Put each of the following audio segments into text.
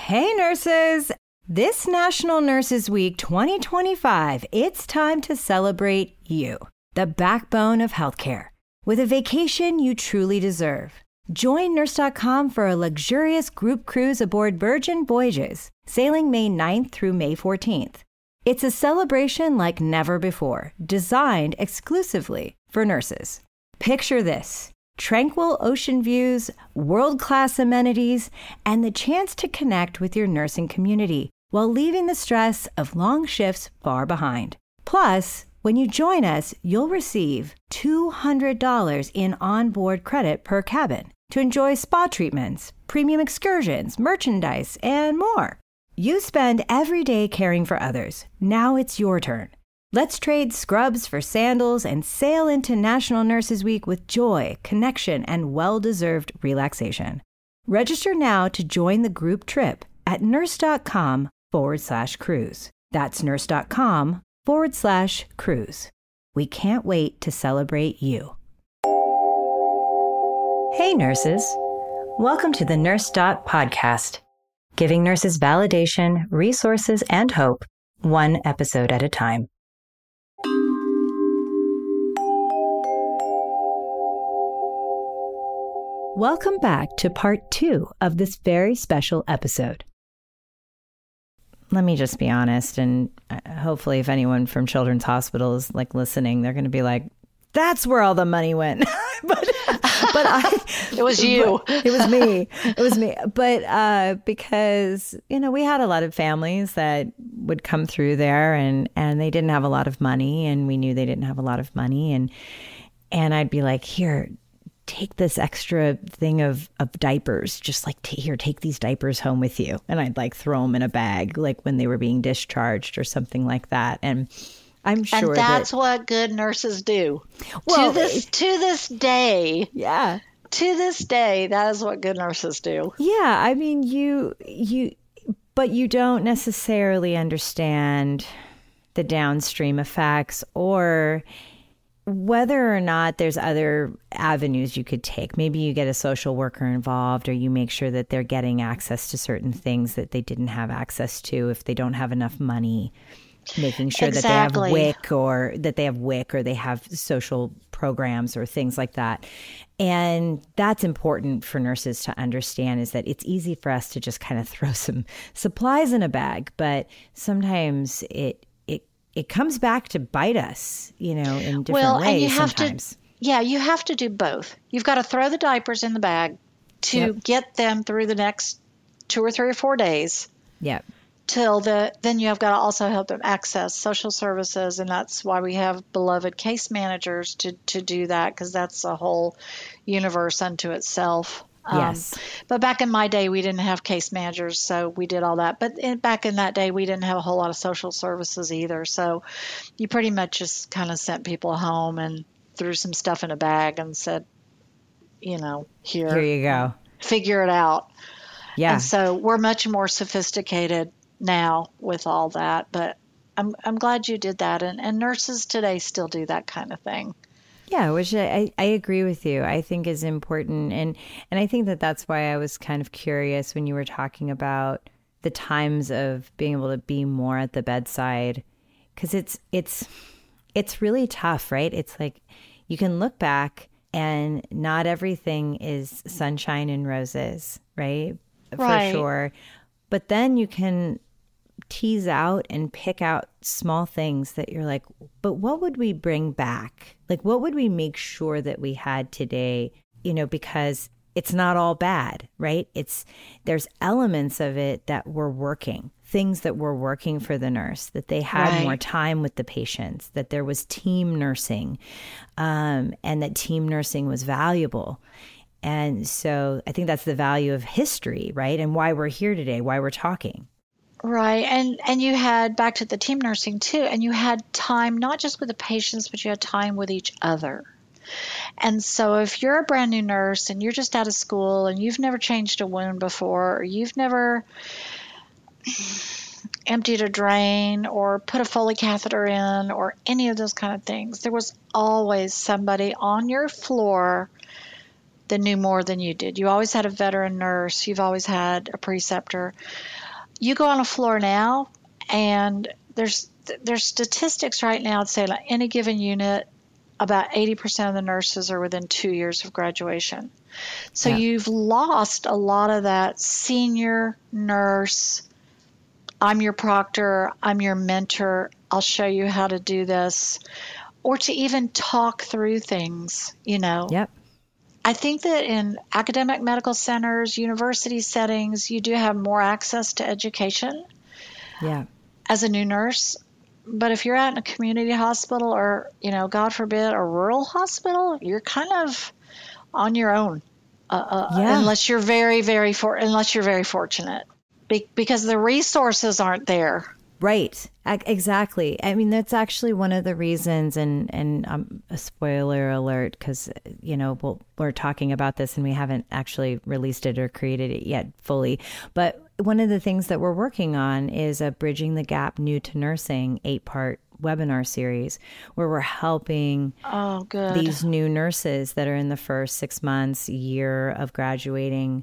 Hey, nurses! This National Nurses Week 2025, it's time to celebrate you, the backbone of healthcare, with a vacation you truly deserve. Join Nurse.com for a luxurious group cruise aboard Virgin Voyages, sailing May 9th through May 14th. It's a celebration like never before, designed exclusively for nurses. Picture this: tranquil ocean views, world-class amenities, and the chance to connect with your nursing community while leaving the stress of long shifts far behind. Plus, when you join us, you'll receive $200 in onboard credit per cabin to enjoy spa treatments, premium excursions, merchandise, and more. You spend every day caring for others. Now it's your turn. Let's trade scrubs for sandals and sail into National Nurses Week with joy, connection, and well-deserved relaxation. Register now to join the group trip at nurse.com/cruise. That's nurse.com/cruise. We can't wait to celebrate you. Hey, nurses. Welcome to the Nurse Podcast, giving nurses validation, resources, and hope, one episode at a time. Welcome back to part 2 of this very special episode. Let me just be honest, and hopefully if anyone from Children's Hospital is listening, they're going to be like, that's where all the money went. but it was you. It was me. It was me. But because, we had a lot of families that would come through there and they didn't have a lot of money, and we knew they didn't have a lot of money. And I'd be like, here, take this extra thing of diapers, just take these diapers home with you. And I'd throw them in a bag, when they were being discharged or something like that. And I'm sure that's what good nurses do. Well, to this day. Yeah. To this day, that is what good nurses do. Yeah. I mean, but you don't necessarily understand the downstream effects or whether or not there's other avenues you could take. Maybe you get a social worker involved, or you make sure that they're getting access to certain things that they didn't have access to if they don't have enough money, making sure that they have WIC or they have social programs or things like that. And that's important for nurses to understand, is that it's easy for us to just kind of throw some supplies in a bag, but sometimes it comes back to bite us, in different ways and sometimes. You have to do both. You've got to throw the diapers in the bag to get them through the next 2 or 3 or 4 days. Yep. Then you have got to also help them access social services, and that's why we have beloved case managers to do that, because that's a whole universe unto itself. Yes. But back in my day, we didn't have case managers, so we did all that. But back in that day, we didn't have a whole lot of social services either. So you pretty much just kind of sent people home and threw some stuff in a bag and said, here you go. Figure it out. Yeah. And so we're much more sophisticated now with all that. But I'm glad you did that. And nurses today still do that kind of thing. Yeah, which I agree with you. I think is important. And I think that's why I was kind of curious when you were talking about the times of being able to be more at the bedside, because it's really tough, right? It's you can look back and not everything is sunshine and roses, right? Right. For sure. But then you can tease out and pick out small things that you're like, but what would we bring back? What would we make sure that we had today? Because it's not all bad, right? There's elements of it that were working, things that were working for the nurse, that they had more time with the patients, that there was team nursing, and that team nursing was valuable. And so I think that's the value of history, right? And why we're here today, why we're talking. Right. And you had, back to the team nursing too, and you had time not just with the patients, but you had time with each other. And so if you're a brand new nurse and you're just out of school and you've never changed a wound before, or you've never emptied a drain or put a Foley catheter in or any of those kind of things, there was always somebody on your floor that knew more than you did. You always had a veteran nurse. You've always had a preceptor. You go on a floor now, and there's statistics right now that say like any given unit, about 80% of the nurses are within 2 years of graduation. So you've lost a lot of that senior nurse, I'm your proctor, I'm your mentor, I'll show you how to do this, or to even talk through things, Yep. I think that in academic medical centers, university settings, you do have more access to education as a new nurse. But if you're out in a community hospital or, God forbid, a rural hospital, you're kind of on your own, unless you're very, very fortunate, because the resources aren't there. Right. Exactly. I mean, that's actually one of the reasons, and a spoiler alert, because, we're talking about this and we haven't actually released it or created it yet fully. But one of the things that we're working on is a Bridging the Gap New to Nursing 8-part webinar series where we're helping these new nurses that are in the first 6 months, year of graduating,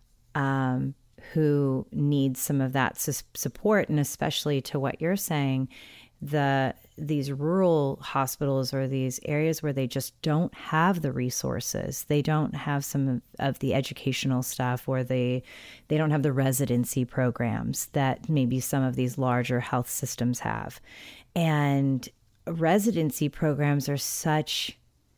who need some of that support. And especially to what you're saying, these rural hospitals or these areas where they just don't have the resources, they don't have some of the educational stuff, or they don't have the residency programs that maybe some of these larger health systems have. And residency programs are such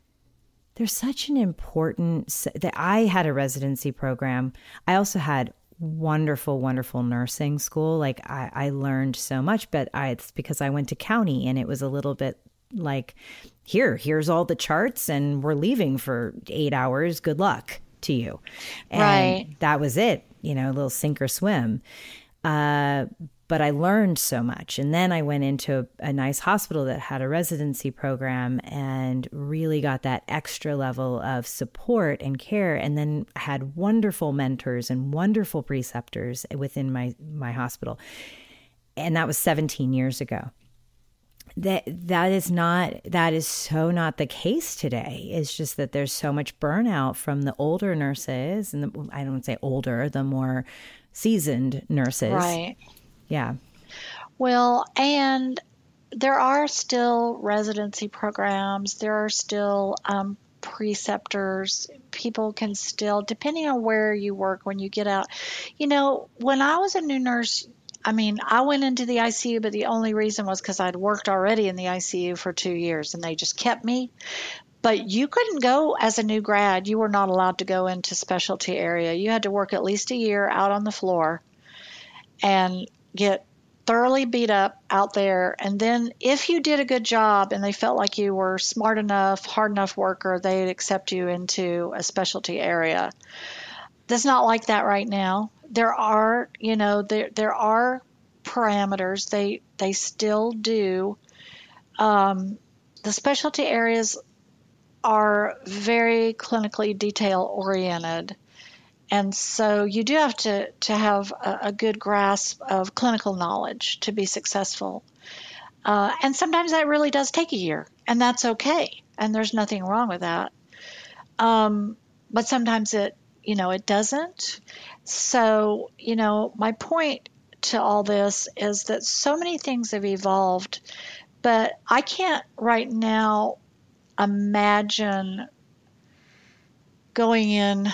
an important, that I had a residency program. I also had wonderful, wonderful nursing school. Like I learned so much, but it's because I went to county, and it was a little bit like, here's all the charts, and we're leaving for 8 hours. Good luck to you. And that was it, a little sink or swim. But I learned so much. And then I went into a nice hospital that had a residency program and really got that extra level of support and care. And then had wonderful mentors and wonderful preceptors within my hospital. And that was 17 years ago. That is so not the case today. It's just that there's so much burnout from the older nurses, and I don't say older, the more seasoned nurses. Right. Yeah. Well, and there are still residency programs. There are still preceptors. People can still, depending on where you work, when you get out. When I was a new nurse, I went into the ICU, but the only reason was because I'd worked already in the ICU for 2 years, and they just kept me. But you couldn't go as a new grad. You were not allowed to go into specialty area. You had to work at least a year out on the floor and get thoroughly beat up out there. And then if you did a good job and they felt like you were smart enough, hard enough worker, they'd accept you into a specialty area. That's not like that right now. There are, there are parameters. They still do. The specialty areas are very clinically detail oriented. And so you do have to have a good grasp of clinical knowledge to be successful. And sometimes that really does take a year, and that's okay. And there's nothing wrong with that. But sometimes it doesn't. So, my point to all this is that so many things have evolved, but I can't right now imagine going in.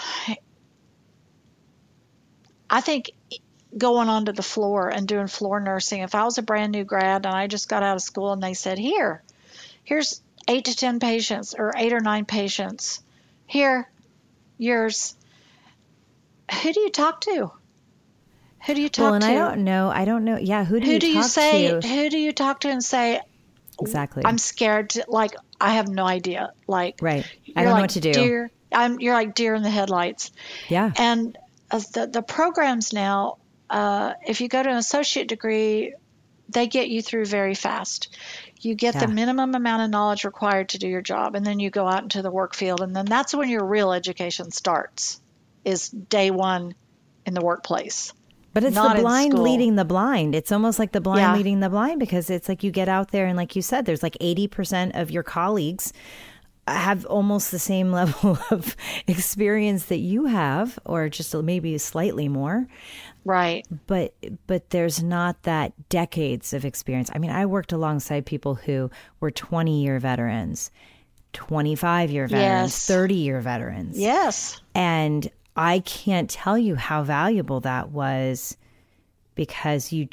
I think going onto the floor and doing floor nursing, if I was a brand new grad and I just got out of school and they said, here's 8 to 10 patients or 8 or 9 patients, here, yours. Who do you talk to? Who do you talk to? Well, and I don't know. Yeah, who do you talk to? Who do you talk to and say, exactly, I'm scared to, I have no idea. Right. I don't know what to do. You're like deer in the headlights. Yeah. And the programs now, if you go to an associate degree, they get you through very fast. You get the minimum amount of knowledge required to do your job, and then you go out into the work field, and then that's when your real education starts, is day one in the workplace. But it's the blind leading the blind. It's almost like the blind leading the blind, because it's like you get out there and like you said, there's like 80% of your colleagues have almost the same level of experience that you have, or just maybe slightly more. Right. But there's not that decades of experience. I mean, I worked alongside people who were 20-year veterans, 25-year veterans, Yes. 30-year veterans. Yes. And I can't tell you how valuable that was, because you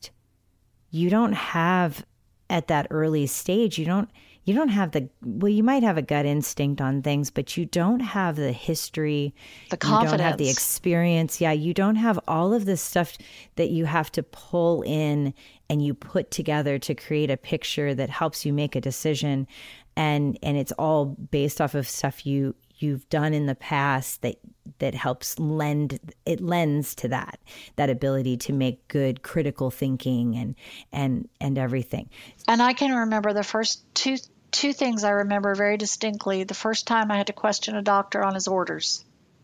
don't have at that early stage, you don't have you might have a gut instinct on things, but you don't have the history, the confidence, you don't have the experience. Yeah, you don't have all of this stuff that you have to pull in and you put together to create a picture that helps you make a decision. And it's all based off of stuff you've done in the past that helps lends to that ability to make good critical thinking and everything. And I can remember the first two things I remember very distinctly. The first time I had to question a doctor on his orders.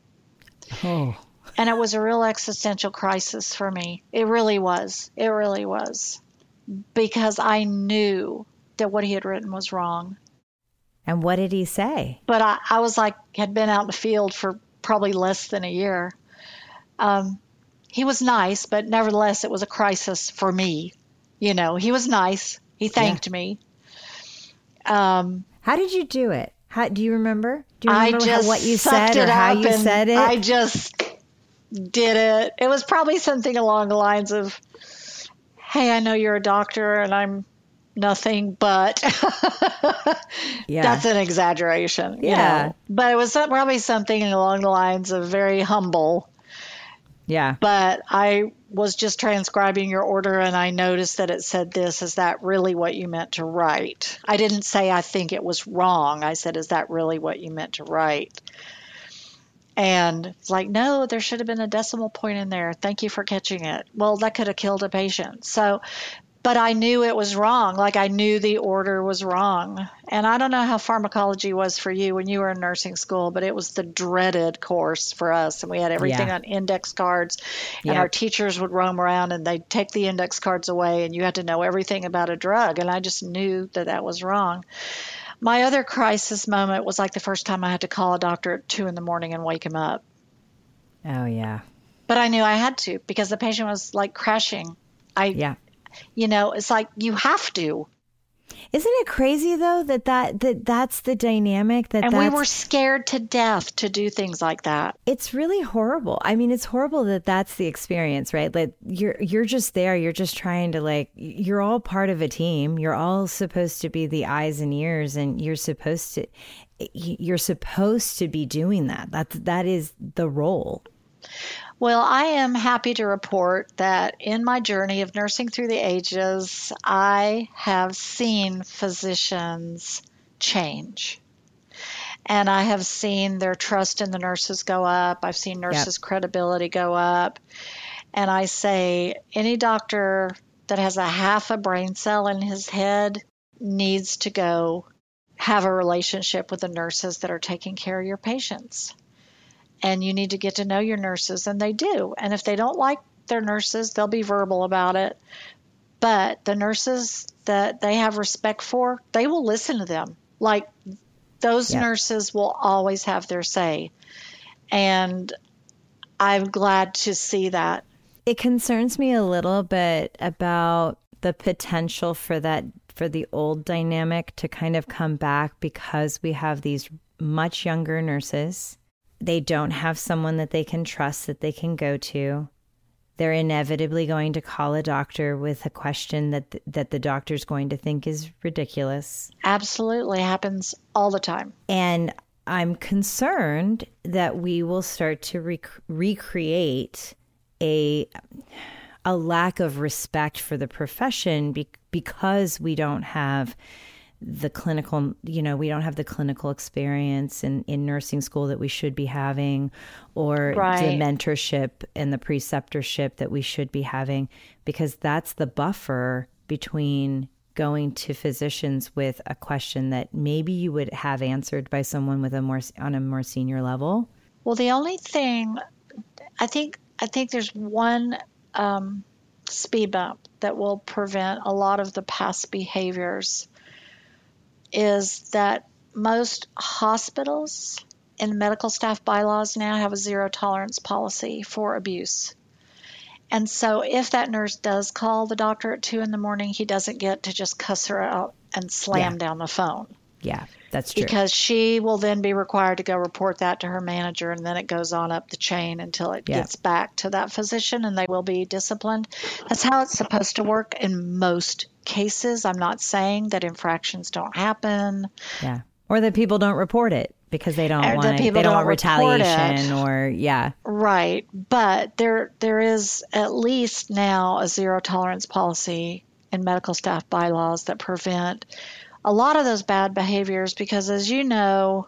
Oh. And it was a real existential crisis for me. It really was. It really was. Because I knew that what he had written was wrong. And what did he say? But I was like, had been out in the field for probably less than a year. He was nice, but nevertheless, it was a crisis for me. You know, he was nice. He thanked me. How did you do it? Do you remember? Do you remember what you said or how you said it? I just did it. It was probably something along the lines of, hey, I know you're a doctor and I'm nothing but that's an exaggeration, you know. But it was probably something along the lines of very humble. Yeah. But I was just transcribing your order and I noticed that it said this. Is that really what you meant to write? I didn't say I think it was wrong. I said, is that really what you meant to write? And it's like, no, there should have been a decimal point in there. Thank you for catching it. Well, that could have killed a patient. So, but I knew it was wrong. Like I knew the order was wrong. And I don't know how pharmacology was for you when you were in nursing school, but it was the dreaded course for us. And we had everything on index cards and our teachers would roam around and they'd take the index cards away and you had to know everything about a drug. And I just knew that that was wrong. My other crisis moment was like the first time I had to call a doctor at 2 a.m. and wake him up. Oh, yeah. But I knew I had to because the patient was like crashing. You know, it's like you have to. Isn't it crazy though that's the dynamic and we were scared to death to do things like that. It's really horrible. I mean, it's horrible that that's the experience, right? Like you're just there. You're just trying to you're all part of a team. You're all supposed to be the eyes and ears, and you're supposed to be doing that. That is the role. Well, I am happy to report that in my journey of nursing through the ages, I have seen physicians change. And I have seen their trust in the nurses go up. I've seen nurses' credibility go up. And I say any doctor that has a half a brain cell in his head needs to go have a relationship with the nurses that are taking care of your patients. And you need to get to know your nurses, and they do. And if they don't like their nurses, they'll be verbal about it. But the nurses that they have respect for, they will listen to them. Like those nurses will always have their say. And I'm glad to see that. It concerns me a little bit about the potential for the old dynamic to kind of come back because we have these much younger nurses. They don't have someone that they can trust, that they can go to. They're inevitably going to call a doctor with a question that the doctor's going to think is ridiculous. Absolutely. Happens all the time. And I'm concerned that we will start to recreate a lack of respect for the profession because we don't have the clinical, we don't have the clinical experience in nursing school that we should be having, or the mentorship and the preceptorship that we should be having, because that's the buffer between going to physicians with a question that maybe you would have answered by someone on a more senior level. Well, the only thing, I think there's one speed bump that will prevent a lot of the past behaviors is that most hospitals and medical staff bylaws now have a zero tolerance policy for abuse. And so if that nurse does call the doctor at 2 a.m, he doesn't get to just cuss her out and slam down the phone. Yeah, that's true. Because she will then be required to go report that to her manager, and then it goes on up the chain until it gets back to that physician, and they will be disciplined. That's how it's supposed to work in most cases. I'm not saying that infractions don't happen. Yeah. Or that people don't report it because they don't want retaliation or Right. But there is at least now a zero tolerance policy in medical staff bylaws that prevent a lot of those bad behaviors, because as you know,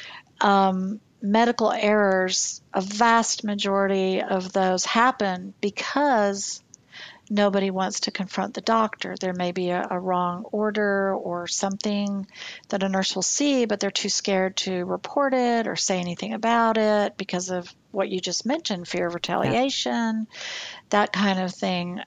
medical errors, a vast majority of those happen because nobody wants to confront the doctor. There may be a wrong order or something that a nurse will see, but they're too scared to report it or say anything about it because of what you just mentioned, fear of retaliation, that kind of thing.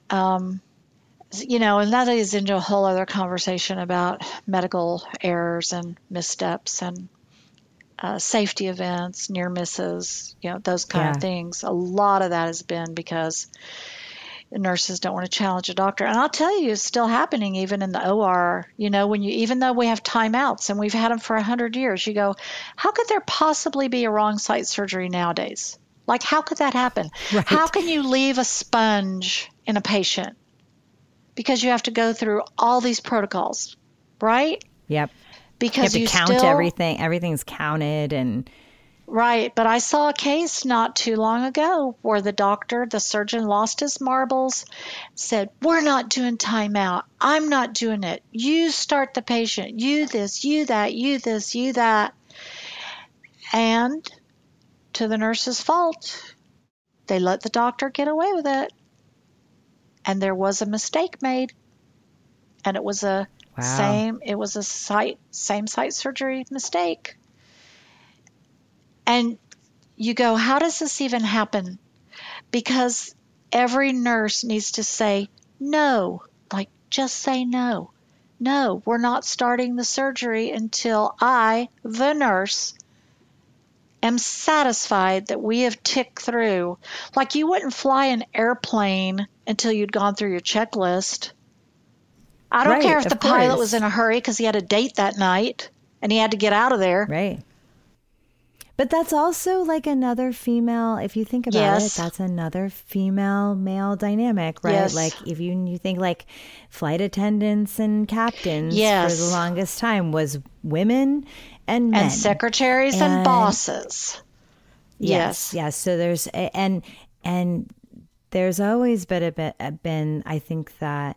And that is into a whole other conversation about medical errors and missteps and safety events, near misses, those kind of things. A lot of that has been because the nurses don't want to challenge a doctor. And I'll tell you, it's still happening even in the OR. Even though we have timeouts and we've had them for 100 years, you go, how could there possibly be a wrong site surgery nowadays? Like, how could that happen? Right. How can you leave a sponge in a patient? Because you have to go through all these protocols, right? Yep. Because you have to count everything. Everything's counted and... Right. But I saw a case not too long ago where the surgeon lost his marbles, said, we're not doing timeout. I'm not doing it. You start the patient. You this, you that, you this, you that. And to the nurse's fault, they let the doctor get away with it. And there was a mistake made, and it was same site surgery mistake. And you go, how does this even happen? Because every nurse needs to say no, like just say no. No, we're not starting the surgery until I, the nurse, am satisfied that we have ticked through. Like you wouldn't fly an airplane until you'd gone through your checklist. I don't care if the pilot was in a hurry because he had a date that night and he had to get out of there. Right. But that's also like another female, if you think about it, that's another female-male dynamic, right? Yes. Like if you think like flight attendants and captains for the longest time was women and men. And secretaries and bosses. Yes. So there's, and there's always been, I think that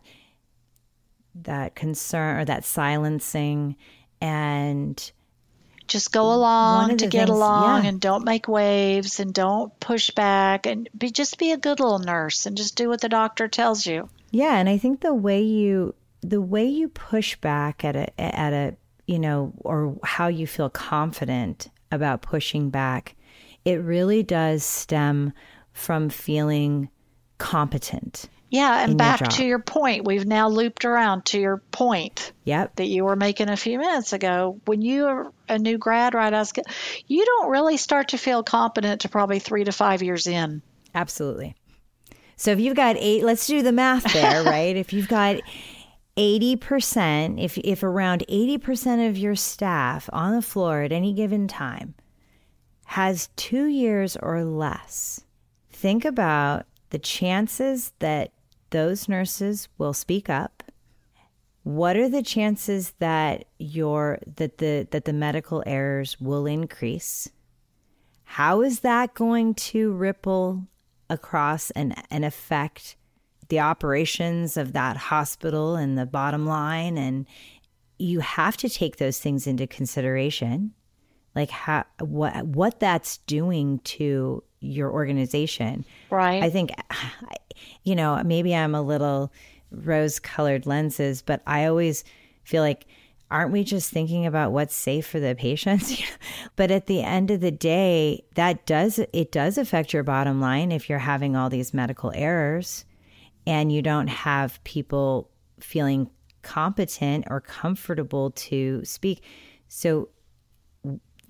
concern or that silencing and just go along to get along and don't make waves and don't push back and just be a good little nurse and just do what the doctor tells you. Yeah. And I think the way you push back at a, or how you feel confident about pushing back, it really does stem from feeling competent. Yeah, and back to your point, we've now looped around to your point that you were making a few minutes ago. When you are a new grad, right, you don't really start to feel competent to probably 3 to 5 years in. Absolutely. So if you've got let's do the math there, right? If you've got 80%, if around 80% of your staff on the floor at any given time has 2 years or less, think about the chances that those nurses will speak up. What are the chances that the medical errors will increase? How is that going to ripple across and affect the operations of that hospital and the bottom line? And you have to take those things into consideration, like what that's doing to your organization. Right. I think, maybe I'm a little rose-colored lenses, but I always feel like, aren't we just thinking about what's safe for the patients? But at the end of the day, it does affect your bottom line if you're having all these medical errors and you don't have people feeling competent or comfortable to speak. So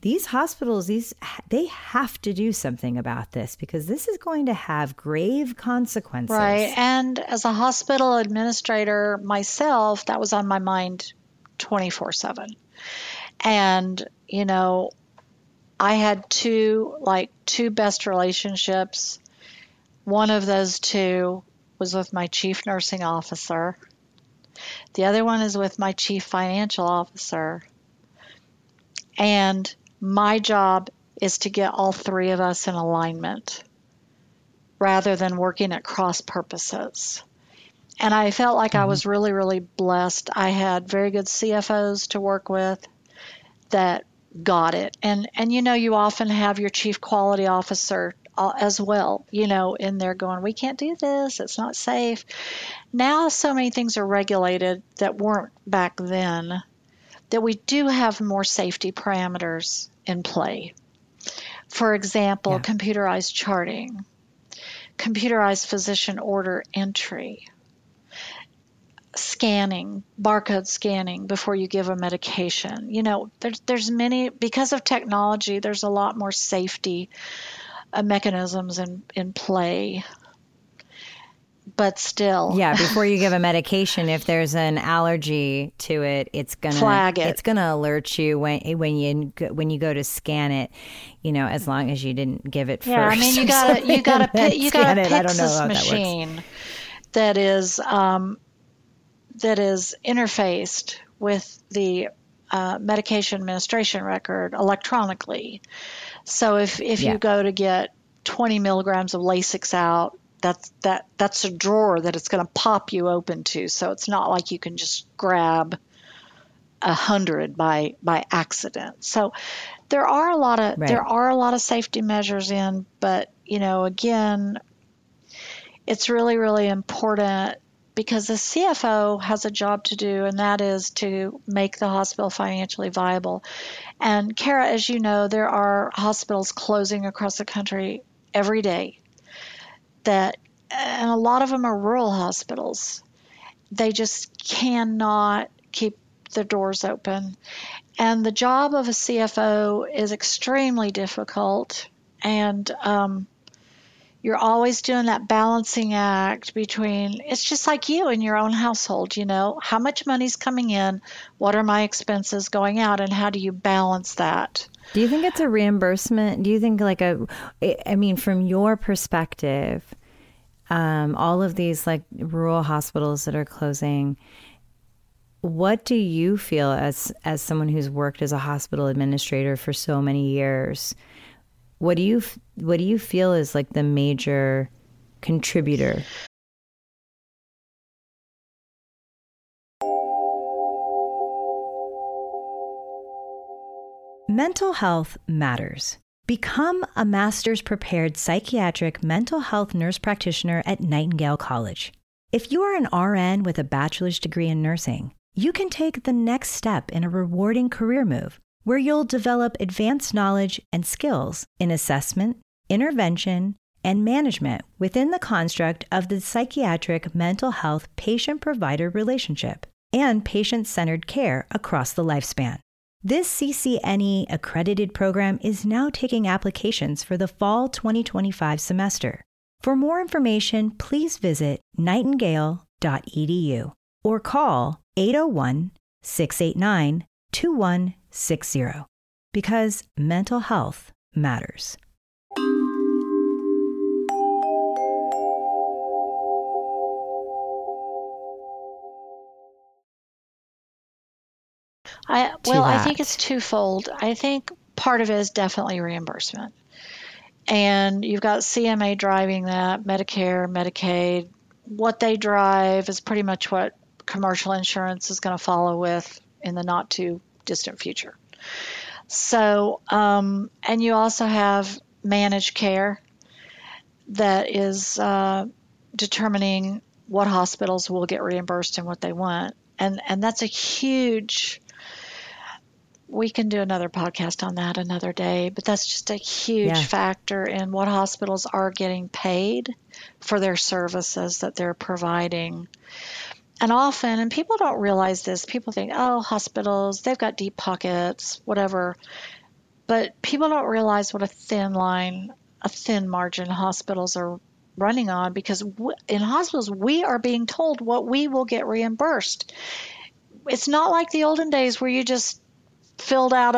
these hospitals, they have to do something about this because this is going to have grave consequences. Right. And as a hospital administrator myself, that was on my mind 24/7. And, I had two best relationships. One of those two was with my chief nursing officer. The other one is with my chief financial officer. And my job is to get all three of us in alignment rather than working at cross purposes. And I felt like I was really, really blessed. I had very good CFOs to work with that got it. And you often have your chief quality officer as well, in there going, we can't do this. It's not safe. Now so many things are regulated that weren't back then, that we do have more safety parameters in play. For example, computerized charting, computerized physician order entry, scanning, barcode scanning before you give a medication. There's many, because of technology, there's a lot more safety mechanisms in play. But still. Yeah, before you give a medication, if there's an allergy to it, it's gonna flag it. It's gonna alert you when you go to scan it. As long as you didn't give it first. Yeah, I mean you gotta pick this machine that is interfaced with the medication administration record electronically. So if you go to get 20 milligrams of Lasix out, that's a drawer that it's going to pop you open to. So it's not like you can just grab 100 by accident. So there are a lot of safety measures in, but again, it's really, really important because the CFO has a job to do, and that is to make the hospital financially viable. And Kara, as you know, there are hospitals closing across the country every day. And a lot of them are rural hospitals. They just cannot keep their doors open. And the job of a CFO is extremely difficult. And you're always doing that balancing act between, it's just like you in your own household, how much money's coming in, what are my expenses going out, and how do you balance that? Do you think it's a reimbursement? Do you think from your perspective, all of these rural hospitals that are closing, what do you feel as someone who's worked as a hospital administrator for so many years? What do you feel is the major contributor? Mental health matters. Become a master's prepared psychiatric mental health nurse practitioner at Nightingale College. If you are an RN with a bachelor's degree in nursing, you can take the next step in a rewarding career move where you'll develop advanced knowledge and skills in assessment, intervention, and management within the construct of the psychiatric mental health patient-provider relationship and patient-centered care across the lifespan. This CCNE accredited program is now taking applications for the fall 2025 semester. For more information, please visit nightingale.edu or call 801-689-2160 because mental health matters. I think it's twofold. I think part of it is definitely reimbursement. And you've got CMA driving that, Medicare, Medicaid. What they drive is pretty much what commercial insurance is going to follow with in the not too distant future. So, and you also have managed care that is determining what hospitals will get reimbursed and what they want. And that's a huge, we can do another podcast on that another day, but that's just a huge factor in what hospitals are getting paid for their services that they're providing. And often, and people don't realize this, people think, oh, hospitals, they've got deep pockets, whatever. But people don't realize what a thin margin hospitals are running on, because in hospitals, we are being told what we will get reimbursed. It's not like the olden days where you just filled out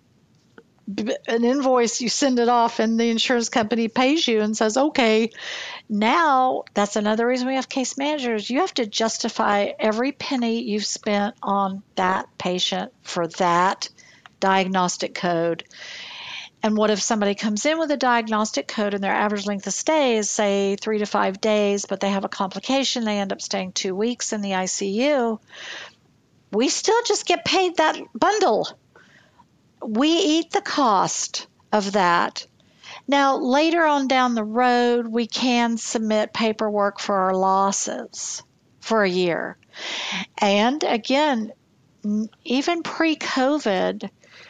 an invoice, you send it off, and the insurance company pays you and says, okay. Now, that's another reason we have case managers. You have to justify every penny you've spent on that patient for that diagnostic code. And what if somebody comes in with a diagnostic code and their average length of stay is, say, 3 to 5 days, but they have a complication, they end up staying 2 weeks in the ICU? We still just get paid that bundle. We eat the cost of that. Now, later on down the road, we can submit paperwork for our losses for a year. And again, even pre-COVID,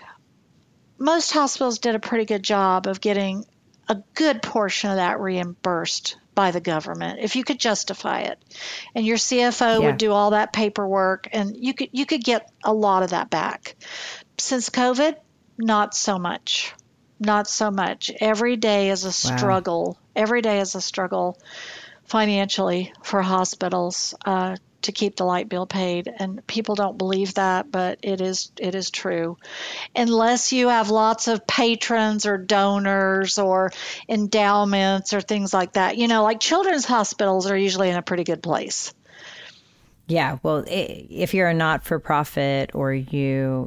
most hospitals did a pretty good job of getting a good portion of that reimbursed by the government, if you could justify it. And your CFO would do all that paperwork, and you could get a lot of that back. Since COVID, not so much. Not so much. Every day is a struggle. Wow. Every day is a struggle financially for hospitals to keep the light bill paid. And people don't believe that, but it is true. Unless you have lots of patrons or donors or endowments or things like that. Like children's hospitals are usually in a pretty good place. Yeah. Well, if you're a not-for-profit or you're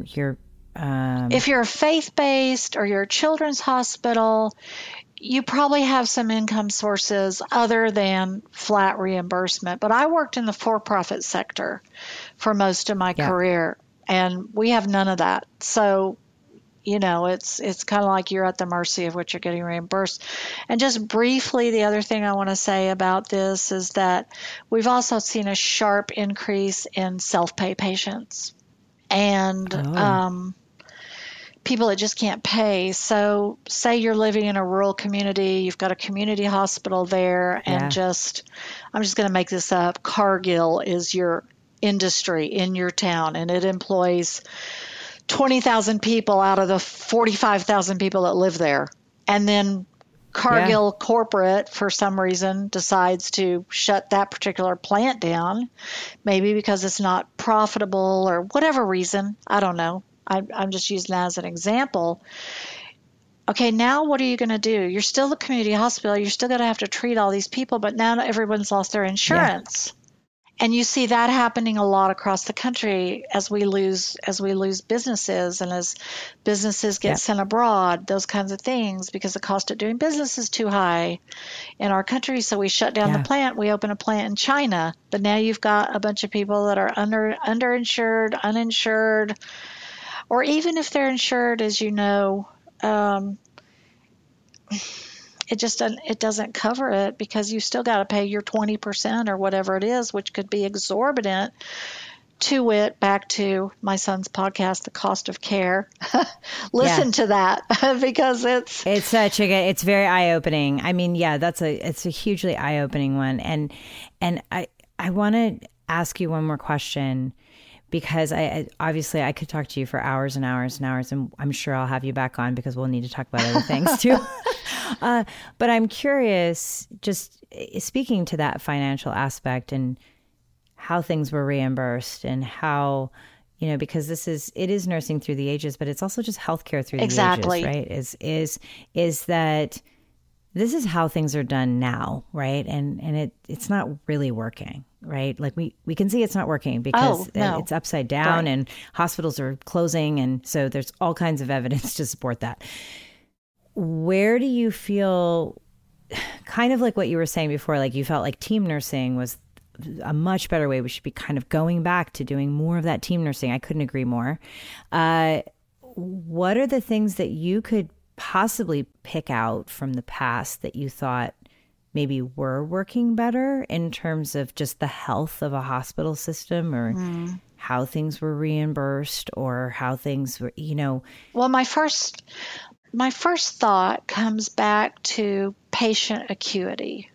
if you're faith-based or you're a children's hospital, you probably have some income sources other than flat reimbursement. But I worked in the for-profit sector for most of my career, and we have none of that. So, it's kind of like you're at the mercy of what you're getting reimbursed. And just briefly, the other thing I want to say about this is that we've also seen a sharp increase in self-pay patients. And people that just can't pay. So say you're living in a rural community, you've got a community hospital there, and I'm just going to make this up, Cargill is your industry in your town, and it employs 20,000 people out of the 45,000 people that live there. And then Cargill corporate, for some reason, decides to shut that particular plant down, maybe because it's not profitable or whatever reason. I don't know. I'm just using that as an example. Okay, now what are you going to do? You're still the community hospital. You're still going to have to treat all these people, but now everyone's lost their insurance. And you see that happening a lot across the country as we lose businesses, and as businesses get sent abroad, those kinds of things, because the cost of doing business is too high in our country. So we shut down the plant. We open a plant in China, but now you've got a bunch of people that are underinsured, uninsured, or even if they're insured, as you know, it doesn't cover it, because you still got to pay your 20% or whatever it is, which could be exorbitant. To wit, back to my son's podcast, The Cost of Care. Listen to that, because it's very eye-opening. I mean, it's a hugely eye-opening one. And I want to ask you one more question, because I obviously I could talk to you for hours and hours and hours, and I'm sure I'll have you back on because we'll need to talk about other things too. But I'm curious, just speaking to that financial aspect and how things were reimbursed, and how, because it is nursing through the ages, but it's also just healthcare through the ages, right? Is that this is how things are done now, right? And it's not really working, right? Like we can see it's not working because it's upside down, and hospitals are closing. And so there's all kinds of evidence to support that. Where do you feel, kind of like what you were saying before, like you felt like team nursing was a much better way. We should be kind of going back to doing more of that team nursing. I couldn't agree more. What are the things that you could possibly pick out from the past that you thought maybe were working better in terms of just the health of a hospital system, or how things were reimbursed, or how things were, Well, my first thought comes back to patient acuity.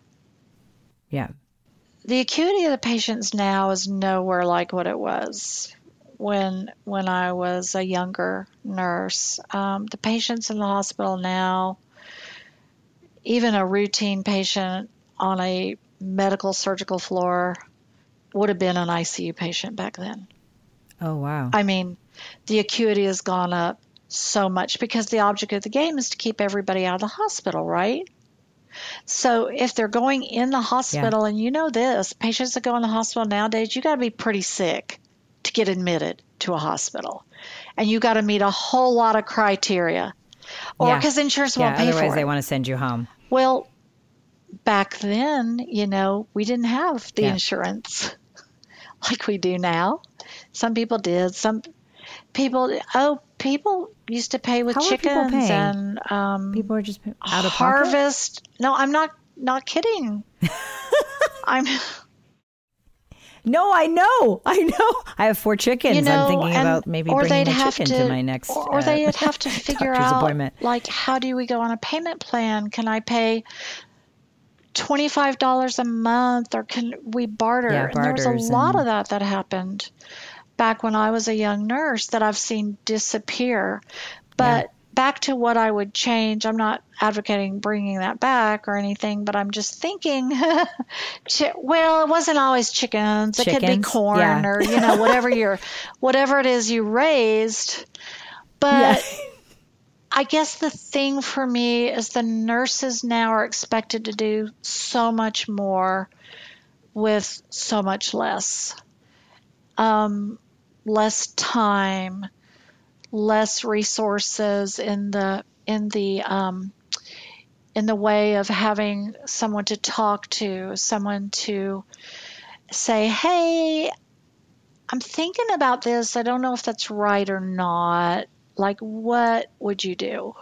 Yeah. The acuity of the patients now is nowhere like what it was when I was a younger nurse. The patients in the hospital now, even a routine patient on a medical surgical floor would have been an ICU patient back then. Oh, wow. I mean, the acuity has gone up so much because the object of the game is to keep everybody out of the hospital, right? So if they're going in the hospital, and you know this, patients that go in the hospital nowadays, you got to be pretty sick to get admitted to a hospital. And you got to meet a whole lot of criteria. Or because insurance won't pay for it. Otherwise they want to send you home. Well, back then, we didn't have the insurance like we do now. Some people did. Some people used to pay with chickens and people are just out of harvest. Pocket? No, I'm not kidding. No, I know. I have 4 chickens. I'm thinking about maybe bringing a chicken to my next or they'd have to figure out appointment. Like, how do we go on a payment plan? Can I pay $25 a month, or can we barter? And there was a lot of that happened back when I was a young nurse that I've seen disappear. But back to what I would change, I'm not advocating bringing that back or anything, but I'm just thinking, well, it wasn't always chickens. It could be corn or, whatever it is you raised. But I guess the thing for me is the nurses now are expected to do so much more with so much less. Less time, less resources in the way of having someone to talk to, someone to say, hey, I'm thinking about this. I don't know if that's right or not. Like, what would you do?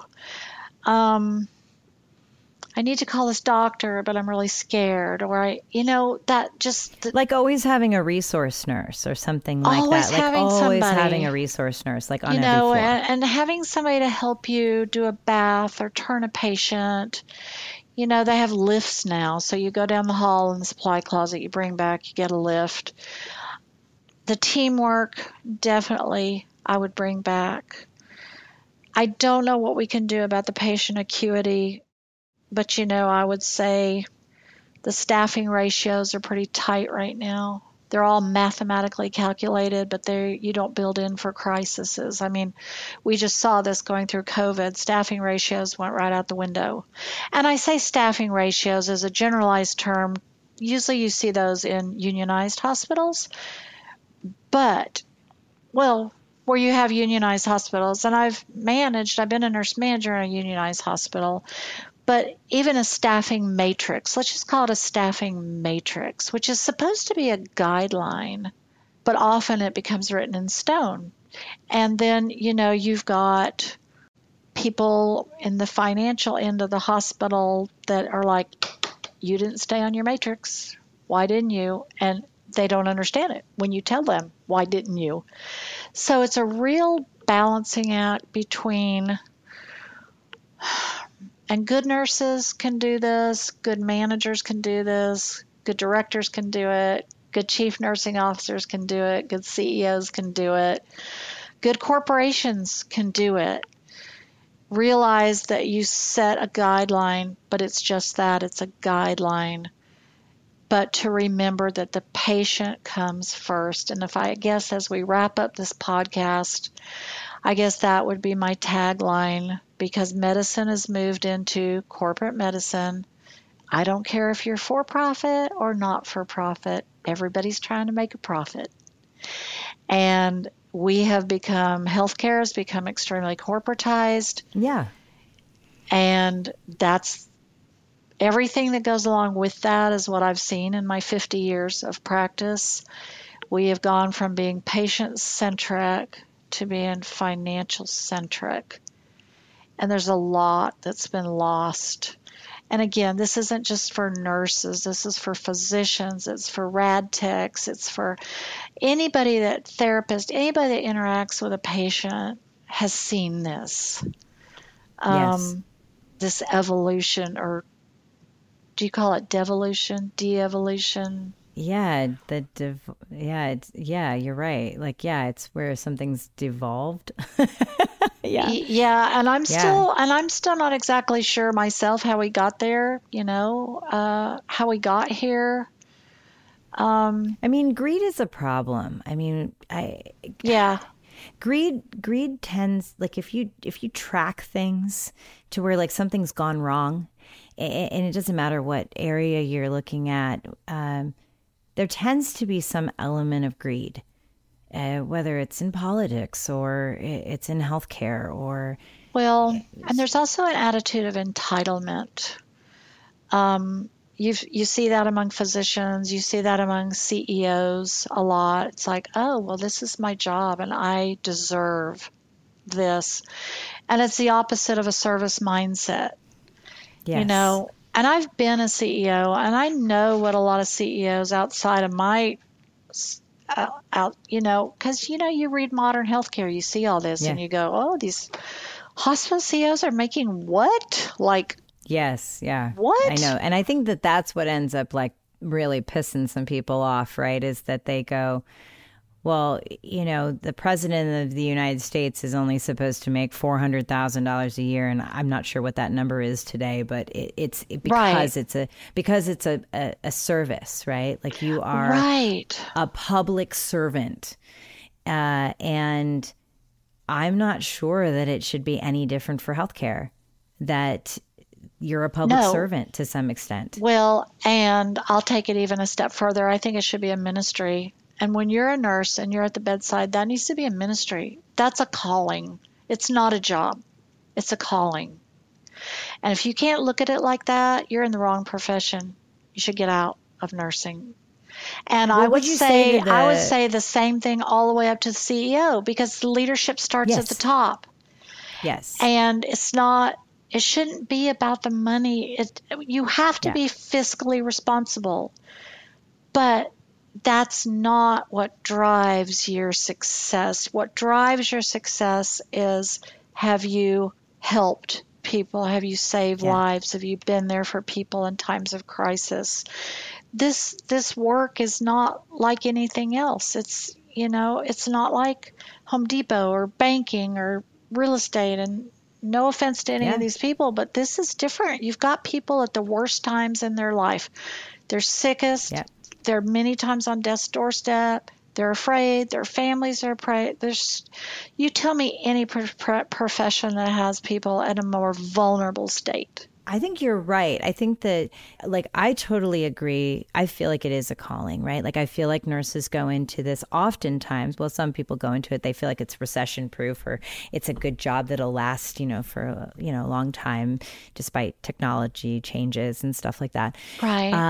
I need to call this doctor, but I'm really scared. Or that just... Like always having a resource nurse or something like that. Like always having a resource nurse, like on every floor. And having somebody to help you do a bath or turn a patient. They have lifts now. So you go down the hall in the supply closet, you bring back, you get a lift. The teamwork, definitely, I would bring back. I don't know what we can do about the patient acuity, but I would say the staffing ratios are pretty tight right now. They're all mathematically calculated, but you don't build in for crises. I mean, we just saw this going through COVID. Staffing ratios went right out the window. And I say staffing ratios as a generalized term. Usually you see those in unionized hospitals. But, where you have unionized hospitals, and I've been a nurse manager in a unionized hospital, but even a staffing matrix, let's just call it a staffing matrix, which is supposed to be a guideline, but often it becomes written in stone. And then, you've got people in the financial end of the hospital that are like, you didn't stay on your matrix. Why didn't you? And they don't understand it when you tell them, why didn't you? So it's a real balancing act between, and good nurses can do this, good managers can do this, good directors can do it, good chief nursing officers can do it, good CEOs can do it, good corporations can do it. Realize that you set a guideline, but it's just that, it's a guideline. But to remember that the patient comes first. And as we wrap up this podcast, I guess that would be my tagline, because medicine has moved into corporate medicine. I don't care if you're for profit or not for profit. Everybody's trying to make a profit. And healthcare has become extremely corporatized. Yeah. And that's everything that goes along with that is what I've seen in my 50 years of practice. We have gone from being patient-centric to being financial-centric. And there's a lot that's been lost. And again, this isn't just for nurses. This is for physicians. It's for rad techs. It's for anybody anybody that interacts with a patient has seen this. Yes. This evolution, or do you call it devolution, de-evolution? You're right. Like, yeah, it's where something's devolved. Yeah. Yeah, Yeah. and I'm still not exactly sure myself how we got there, how we got here. Um, I mean, greed is a problem. I mean, I yeah, greed tends, like, if you track things to where like something's gone wrong, and it doesn't matter what area you're looking at, there tends to be some element of greed, whether it's in politics or it's in healthcare or well, and there's also an attitude of entitlement. You see that among physicians, you see that among CEOs a lot. It's like, oh, well, this is my job and I deserve this. And it's the opposite of a service mindset, you yes, know. And I've been a CEO and I know what a lot of CEOs outside of my because you read Modern Healthcare, you see all this, yeah, and you go, "Oh, these hospital CEOs are making what? Like yes, yeah, I know, what?" and I think that that's what ends up like really pissing some people off, right? Is that they go, well, the president of the United States is only supposed to make $400,000 a year, and I'm not sure what that number is today, but Right, because it's a service, right? Like you are right. a public servant, and I'm not sure that it should be any different for healthcare. That you're a public No, servant to some extent. well, and I'll take it even a step further. I think it should be a ministry. And when you're a nurse and you're at the bedside, that needs to be a ministry. That's a calling. It's not a job. It's a calling. And if you can't look at it like that, you're in the wrong profession. You should get out of nursing. And What would you say to I would the say the same thing all the way up to the CEO because leadership starts at the yes, top. yes, And it shouldn't be about the money. You have to yeah, be fiscally responsible, but that's not what drives your success. What drives your success is, have you helped people? Have you saved yeah, lives? Have you been there for people in times of crisis? This work is not like anything else. It's not like Home Depot or banking or real estate. And no offense to any of yeah, these people, but this is different. You've got people at the worst times in their life. They're sickest. yeah. They're many times on death's doorstep. They're afraid. Their families are afraid. You tell me any profession that has people in a more vulnerable state. I think you're right. I think that, like, I totally agree. I feel like it is a calling, right? Like, I feel like nurses go into this oftentimes. Well, some people go into it, they feel like it's recession proof or it's a good job that'll last, for, a long time, despite technology changes and stuff like that. Right.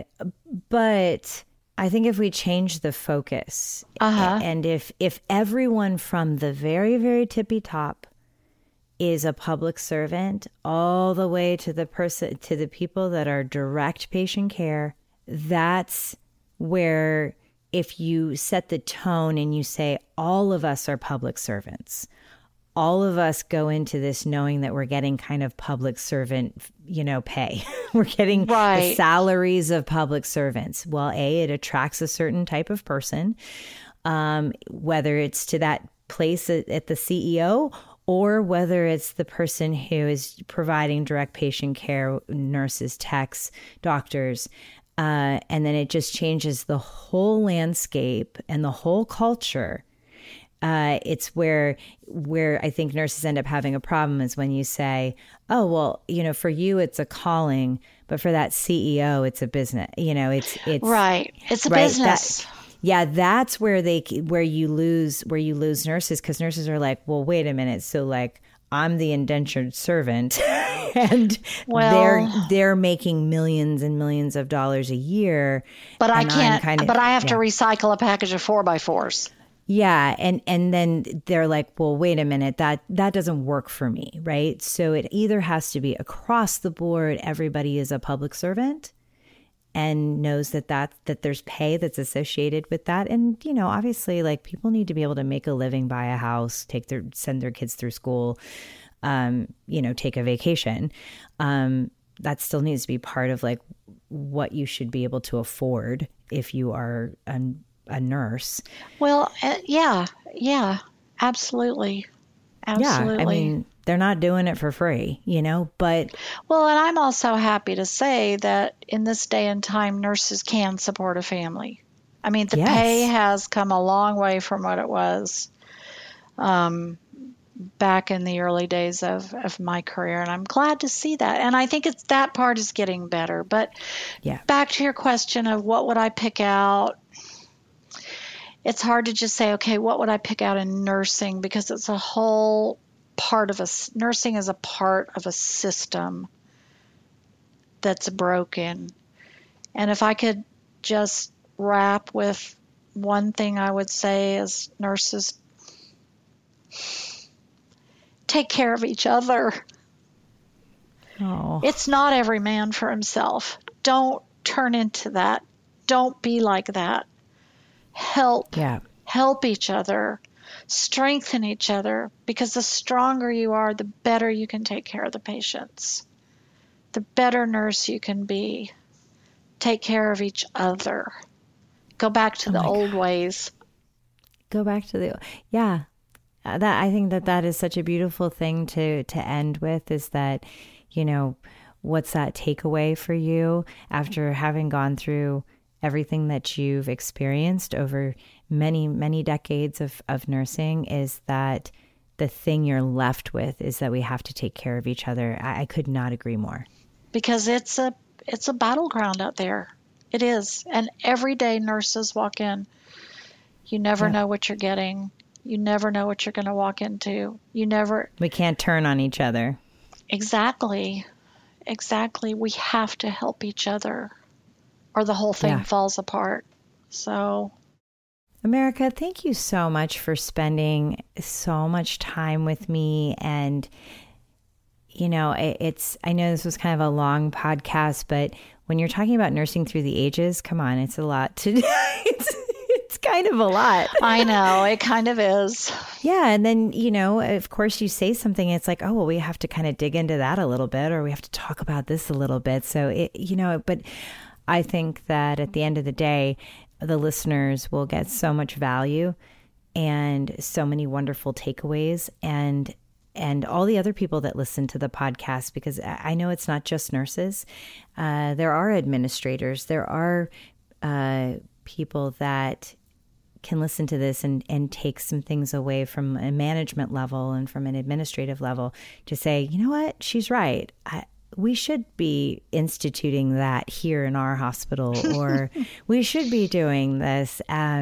But I think if we change the focus Uh-huh. and if everyone from the very, very tippy top is a public servant all the way to the people that are direct patient care, that's where, if you set the tone and you say all of us are public servants, all of us go into this knowing that we're getting kind of public servant, pay. We're getting the Right. salaries of public servants. Well, it attracts a certain type of person, whether it's to that place at the CEO or whether it's the person who is providing direct patient care, nurses, techs, doctors. And then it just changes the whole landscape and the whole culture. It's where I think nurses end up having a problem is when you say, oh, well, for you, it's a calling, but for that CEO, it's a business. It's Right. It's a right. business. That's where you lose nurses, because nurses are like, well, wait a minute. So like, I'm the indentured servant and Well, they're making millions and millions of dollars a year. but I And I'm can't, kind of, but I have to yeah. recycle a package of 4x4s. Yeah. And then they're like, well, wait a minute, that doesn't work for me. Right. So it either has to be across the board. Everybody is a public servant and knows that there's pay that's associated with that. And, obviously, like, people need to be able to make a living, buy a house, send their kids through school, take a vacation. That still needs to be part of like what you should be able to afford if you are a nurse. Well, yeah, absolutely. Absolutely. Yeah, I mean, they're not doing it for free, but. Well, and I'm also happy to say that in this day and time, nurses can support a family. I mean, the pay has come a long way from what it was back in the early days of my career, and I'm glad to see that. And I think that part is getting better. But back to your question of what would I pick out, it's hard to just say, okay, what would I pick out in nursing, because it's a whole part of nursing is a part of a system that's broken. And if I could just wrap with one thing, I would say is nurses, take care of each other. Oh. It's not every man for himself. Don't turn into that. Don't be like that. Help each other, strengthen each other, because the stronger you are, the better you can take care of the patients, the better nurse you can be. Take care of each other. Go back to the old ways. Go back to that. I think that is such a beautiful thing to end with, is that, what's that takeaway for you after having gone through everything that you've experienced over many, many decades of nursing, is that the thing you're left with is that we have to take care of each other. I could not agree more. Because it's a battleground out there. It is. And every day nurses walk in. You never know what you're getting. You never know what you're going to walk into. We can't turn on each other. Exactly. We have to help each other, or the whole thing falls apart. So, America, thank you so much for spending so much time with me. And, I know this was kind of a long podcast, but when you're talking about nursing through the ages, come on, it's a lot to do. It's kind of a lot. I know, it kind of is. Yeah. And then, of course you say something, it's like, oh, well, we have to kind of dig into that a little bit, or we have to talk about this a little bit. So, but I think that at the end of the day, the listeners will get so much value and so many wonderful takeaways, and all the other people that listen to the podcast, because I know it's not just nurses. There are administrators. There are people that can listen to this and take some things away from a management level and from an administrative level to say, you know what, she's right. We should be instituting that here in our hospital, or we should be doing this.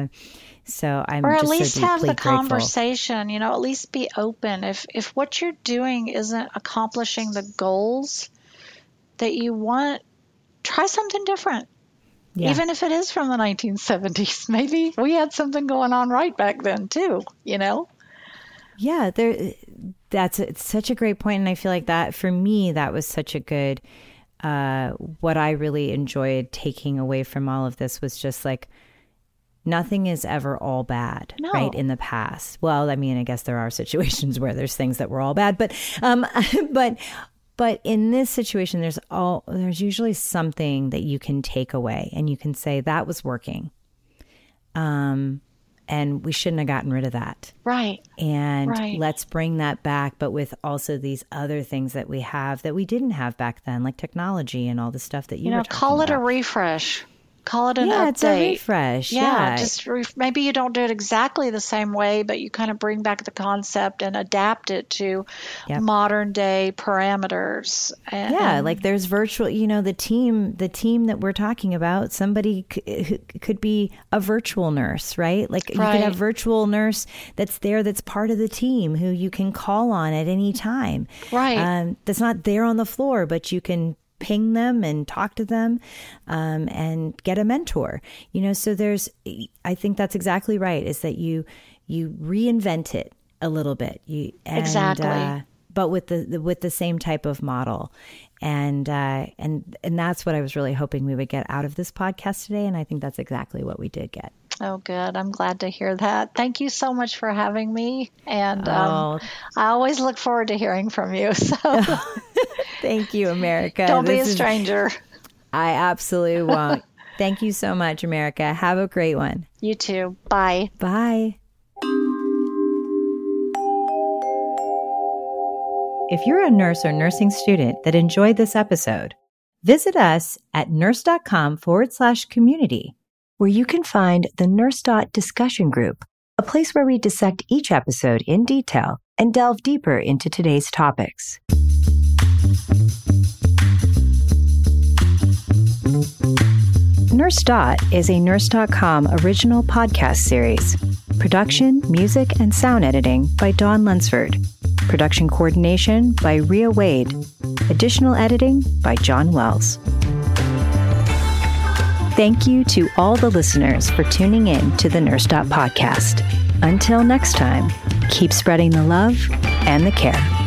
So I'm or at just least so deeply have the grateful. Conversation, at least be open. If what you're doing isn't accomplishing the goals that you want, try something different. Yeah. Even if it is from the 1970s, maybe we had something going on right back then too, Yeah, it's such a great point. And I feel like that, for me, that was such a good, what I really enjoyed taking away from all of this was just like, nothing is ever all bad, right? In the past. Well, I mean, I guess there are situations where there's things that were all bad, but in this situation, there's usually something that you can take away and you can say that was working. And we shouldn't have gotten rid of that. Right. And let's bring that back, but with also these other things that we have that we didn't have back then, like technology and all the stuff that you were talking call it about. A refresh. Call it an update. It's a refresh. Yeah. Just maybe you don't do it exactly the same way, but you kind of bring back the concept and adapt it to modern day parameters. Like there's virtual, the team that we're talking about, somebody could be a virtual nurse, right? Like you could have virtual nurse that's there, that's part of the team who you can call on at any time. Right. That's not there on the floor, but you can ping them and talk to them and get a mentor, so I think that's exactly right, is that you reinvent it a little bit, exactly, but with the same type of model, and that's what I was really hoping we would get out of this podcast today, and I think that's exactly what we did get. Oh, good. I'm glad to hear that. Thank you so much for having me. And I always look forward to hearing from you. So thank you, America. Don't be a stranger. I absolutely won't. Thank you so much, America. Have a great one. You too. Bye. Bye. If you're a nurse or nursing student that enjoyed this episode, visit us at nurse.com/community, where you can find the Nurse discussion group, a place where we dissect each episode in detail and delve deeper into today's topics. Nurse is a Nurse.com original podcast series. Production, music, and sound editing by Dawn Lunsford. Production coordination by Rhea Wade. Additional editing by John Wells. Thank you to all the listeners for tuning in to the Nurse podcast. Until next time, keep spreading the love and the care.